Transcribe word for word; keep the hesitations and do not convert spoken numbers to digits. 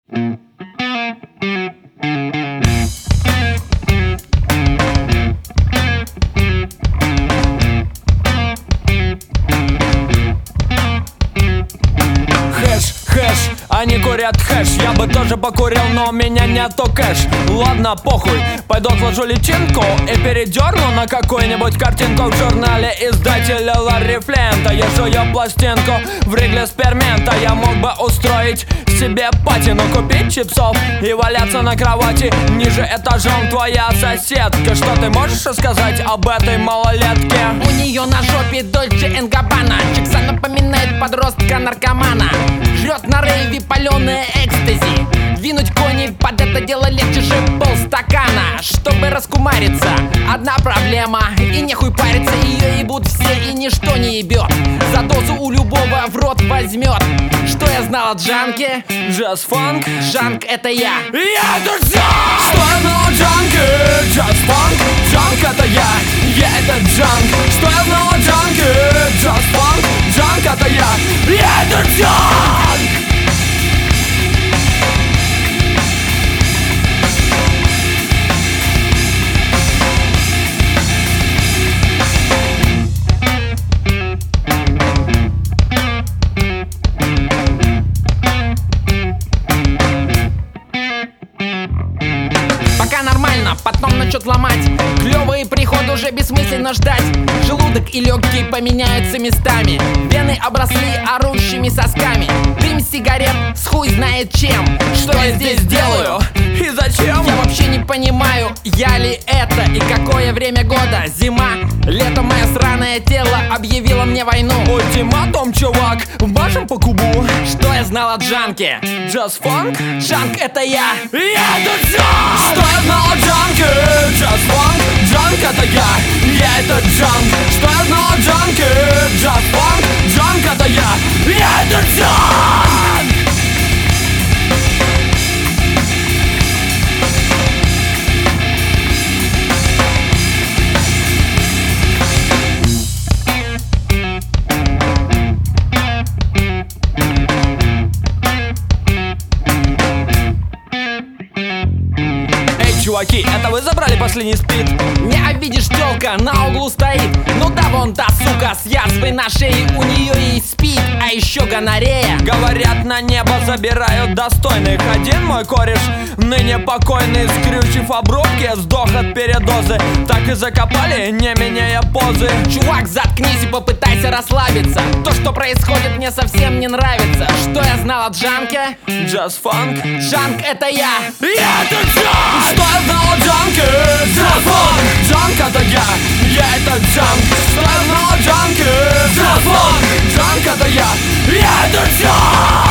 Они курят хэш, я бы тоже покурил, но у меня нету кэш. Ладно, похуй, пойду отложу личинку и передерну на какую-нибудь картинку в журнале издателя Ларри Флинта. Я жую пластинку в Ригле Спермента. Я мог бы устроить себе патину, купить чипсов и валяться на кровати ниже этажом. Твоя соседка, что ты можешь рассказать об этой малолетке? У нее на жопе Дольче энд Габбана. Чикса напоминает подростка-наркомана. Жрет на рейве паленое экстази. Двинуть кони под это дело легче же полстакана. Чтобы раскумариться, одна проблема, и нехуй париться. Ее ебут все и ничто не ебет. За дозу у любого в рот возьмет. Что я знал о джанке? Джаз-фанк? Джанк это я. Я это джанк! Что я знал о джанке? Джаз-фанк? Джанк это я. Я это джанк. Что я знал о джанке? Джаз-фанк? Джанк это я. Я это джанк! Пока нормально, потом начнет ломать. Клёвый приход уже бессмысленно ждать. Желудок и легкие поменяются местами. Вены обросли орущими сосками. Дым сигарет с хуй знает чем. Что я здесь делаю? И зачем? Я вообще не понимаю, я ли это и какое время года. Зима, лето, мое сраное тело объявило мне войну. Ультиматум, чувак, вмажем по кубу. Что я знал о джанке? Джаз-фанк? Джанк это я. Я это джанк! Что я знал о джанке? Джаз-фанк? Джанк это я. Я это джанк. Что я знал о джанке? Джаз-фанк? Джанк это я. Я это джанк! Чуваки, это вы забрали последний спид? Не обидишь, тёлка на углу стоит. Ну да, вон та сука с язвой на шее. У нее есть спид, а еще гонорея. Говорят, на небо забирают достойных. Один мой кореш, ныне покойный, скрючив обрубки, сдох от передозы. Так и закопали, не меняя позы. Чувак, заткнись и попытайся расслабиться. То, что происходит, мне совсем не нравится. Что я знал о джанке? Джаз-фанк? Джанк это я. Я это джанк! Что я знал о джанке? Джаз-фанк! Джанк это я. Я это джанк. Что я знал о джанке? Джаз-фанк! Джанк это я. Я это джанк!